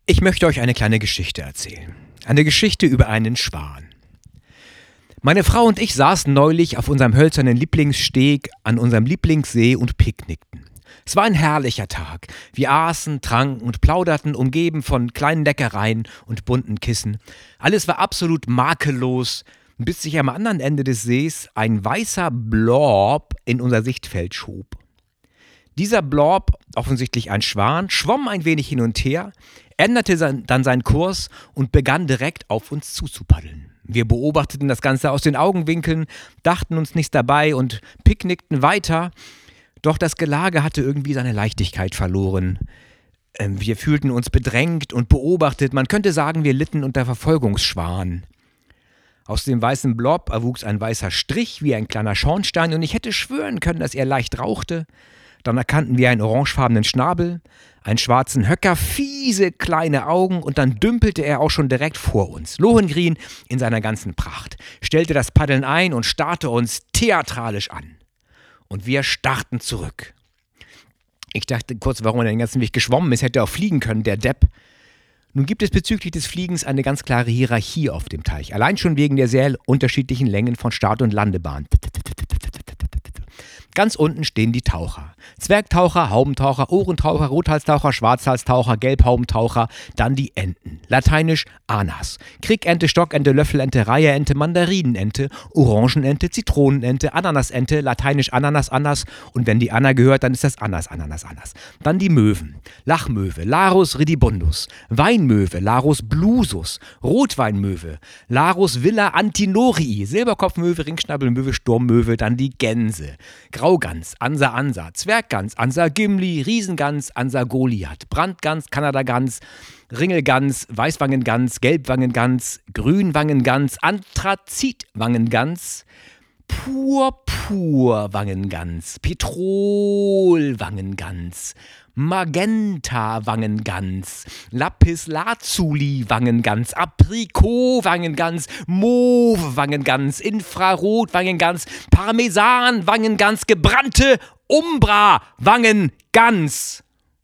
Ich möchte euch eine kleine Geschichte erzählen. Eine Geschichte über einen Schwan. Meine Frau und ich saßen neulich auf unserem hölzernen Lieblingssteg an unserem Lieblingssee und picknickten. Es war ein herrlicher Tag. Wir aßen, tranken und plauderten, umgeben von kleinen Leckereien und bunten Kissen. Alles war absolut makellos, bis sich am anderen Ende des Sees ein weißer Blob in unser Sichtfeld schob. Dieser Blob, offensichtlich ein Schwan, schwamm ein wenig hin und her, änderte dann seinen Kurs und begann direkt auf uns zuzupaddeln. Wir beobachteten das Ganze aus den Augenwinkeln, dachten uns nichts dabei und picknickten weiter. Doch das Gelage hatte irgendwie seine Leichtigkeit verloren. Wir fühlten uns bedrängt und beobachtet. Man könnte sagen, wir litten unter Verfolgungsschwan. Aus dem weißen Blob erwuchs ein weißer Strich wie ein kleiner Schornstein und ich hätte schwören können, dass er leicht rauchte. Dann erkannten wir einen orangefarbenen Schnabel, einen schwarzen Höcker, fiese kleine Augen und dann dümpelte er auch schon direkt vor uns. Lohengrin in seiner ganzen Pracht, stellte das Paddeln ein und starrte uns theatralisch an. Und wir starrten zurück. Ich dachte kurz, warum er den ganzen Weg geschwommen ist, hätte auch fliegen können, der Depp. Nun gibt es bezüglich des Fliegens eine ganz klare Hierarchie auf dem Teich. Allein schon wegen der sehr unterschiedlichen Längen von Start- und Landebahn. Ganz unten stehen die Taucher. Zwergtaucher, Haubentaucher, Ohrentaucher, Rothalstaucher, Schwarzhalstaucher, Gelbhaubentaucher, dann die Enten. Lateinisch Anas. Krickente, Stockente, Löffelente, Reiherente, Mandarinenente, Orangenente, Zitronenente, Ananasente, lateinisch Ananas, Anas und wenn die Anna gehört, dann ist das Anas. Dann die Möwen. Lachmöwe, Larus ridibundus, Weinmöwe, Larus blusus, Rotweinmöwe, Larus villa antinorii, Silberkopfmöwe, Ringschnabelmöwe, Sturmmöwe, dann die Gänse. Graugans, Ansa, Zwerggans, Ansa Gimli, Riesengans, Ansa Goliath, Brandgans, Kanadagans, Ringelgans, Weißwangengans, Gelbwangengans, Grünwangengans, Anthrazitwangengans, Purpurwangengans, Petrolwangengans, Magenta-Wangengans, Lapislazuli-Wangengans, Aprikot-Wangengans, Mauve-Wangengans, Infrarot-Wangengans, Parmesan-Wangengans, gebrannte Umbra-Wangengans.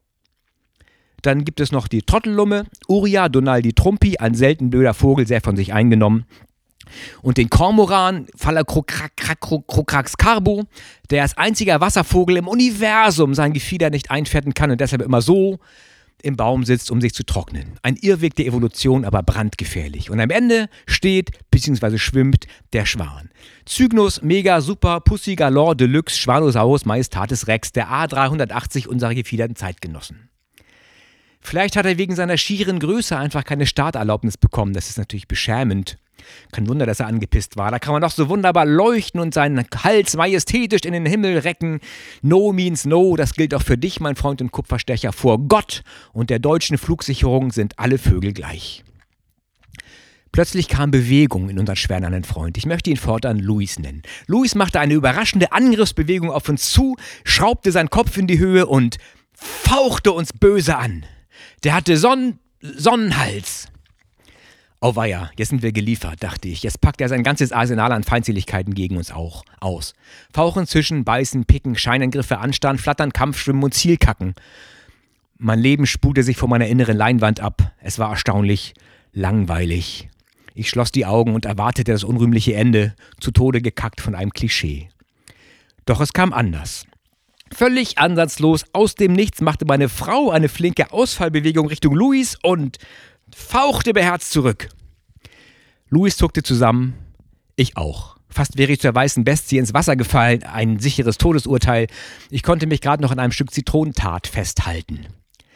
Dann gibt es noch die Trottellumme, Uria donaldi trumpi, ein selten blöder Vogel, sehr von sich eingenommen. Und den Kormoran, Phalacrocrax carbo, der als einziger Wasservogel im Universum sein Gefieder nicht einfetten kann und deshalb immer so im Baum sitzt, um sich zu trocknen. Ein Irrweg der Evolution, aber brandgefährlich. Und am Ende steht bzw. schwimmt der Schwan. Cygnus mega super pussy galore deluxe Schwanosaurus majestatis rex, der A380 unserer gefiederten Zeitgenossen. Vielleicht hat er wegen seiner schieren Größe einfach keine Starterlaubnis bekommen. Das ist natürlich beschämend. Kein Wunder, dass er angepisst war. Da kann man doch so wunderbar leuchten und seinen Hals majestätisch in den Himmel recken. No means no, das gilt auch für dich, mein Freund und Kupferstecher. Vor Gott und der deutschen Flugsicherung sind alle Vögel gleich. Plötzlich kam Bewegung in unseren schwernernen Freund. Ich möchte ihn fortan Luis nennen. Luis machte eine überraschende Angriffsbewegung auf uns zu, schraubte seinen Kopf in die Höhe und fauchte uns böse an. Der hatte Sonnenhals. Auweia, jetzt sind wir geliefert, dachte ich. Jetzt packt er sein ganzes Arsenal an Feindseligkeiten gegen uns auch aus. Fauchen, Zischen, Beißen, Picken, Scheinangriffe, Anstand, Flattern, Kampf, Schwimmen und Zielkacken. Mein Leben spulte sich vor meiner inneren Leinwand ab. Es war erstaunlich langweilig. Ich schloss die Augen und erwartete das unrühmliche Ende, zu Tode gekackt von einem Klischee. Doch es kam anders. Völlig ansatzlos, aus dem Nichts machte meine Frau eine flinke Ausfallbewegung Richtung Luis und fauchte beherzt zurück. Luis zuckte zusammen, ich auch. Fast wäre ich zur weißen Bestie ins Wasser gefallen, ein sicheres Todesurteil. Ich konnte mich gerade noch an einem Stück Zitronentat festhalten.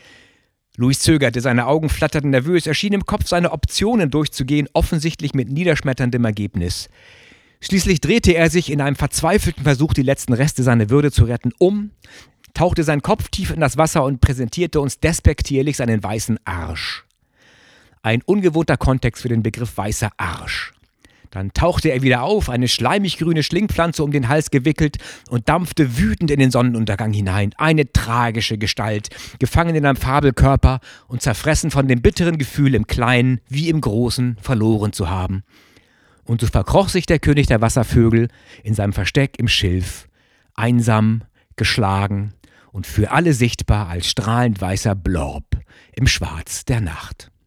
Luis zögerte, seine Augen flatterten nervös, er schien im Kopf seine Optionen durchzugehen, offensichtlich mit niederschmetterndem Ergebnis. Schließlich drehte er sich in einem verzweifelten Versuch, die letzten Reste seiner Würde zu retten, tauchte seinen Kopf tief in das Wasser und präsentierte uns despektierlich seinen weißen Arsch. Ein ungewohnter Kontext für den Begriff weißer Arsch. Dann tauchte er wieder auf, eine schleimig-grüne Schlingpflanze um den Hals gewickelt und dampfte wütend in den Sonnenuntergang hinein. Eine tragische Gestalt, gefangen in einem Fabelkörper und zerfressen von dem bitteren Gefühl, im Kleinen wie im Großen verloren zu haben. Und so verkroch sich der König der Wasservögel in seinem Versteck im Schilf, einsam, geschlagen und für alle sichtbar als strahlend weißer Blob im Schwarz der Nacht.